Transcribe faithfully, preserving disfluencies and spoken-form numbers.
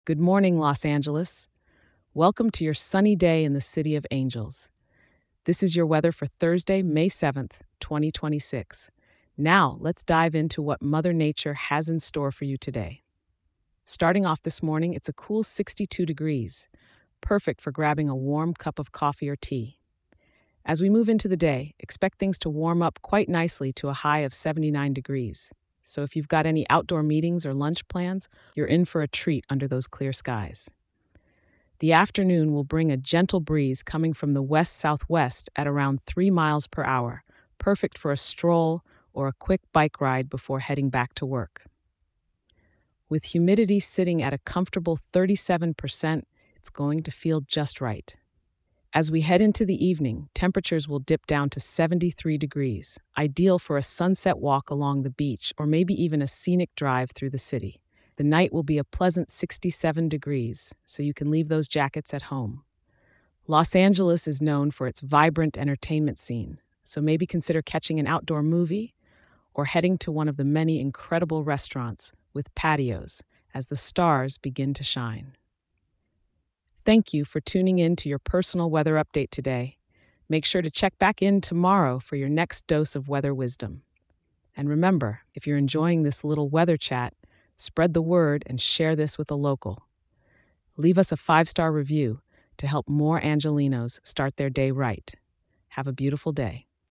Good morning, Los Angeles. Welcome to your sunny day in the City of Angels. This is your weather for Thursday, May seventh, twenty twenty-six. Now, let's dive into what Mother Nature has in store for you today. Starting off this morning, it's a cool sixty-two degrees, perfect for grabbing a warm cup of coffee or tea. As we move into the day, expect things to warm up quite nicely to a high of seventy-nine degrees. So if you've got any outdoor meetings or lunch plans, you're in for a treat under those clear skies. The afternoon will bring a gentle breeze coming from the west southwest at around three miles per hour, perfect for a stroll or a quick bike ride before heading back to work. With humidity sitting at a comfortable thirty-seven percent, it's going to feel just right. As we head into the evening, temperatures will dip down to seventy-three degrees, ideal for a sunset walk along the beach or maybe even a scenic drive through the city. The night will be a pleasant sixty-seven degrees, so you can leave those jackets at home. Los Angeles is known for its vibrant entertainment scene, so maybe consider catching an outdoor movie or heading to one of the many incredible restaurants with patios as the stars begin to shine. Thank you for tuning in to your personal weather update today. Make sure to check back in tomorrow for your next dose of weather wisdom. And remember, if you're enjoying this little weather chat, spread the word and share this with a local. Leave us a five-star review to help more Angelinos start their day right. Have a beautiful day.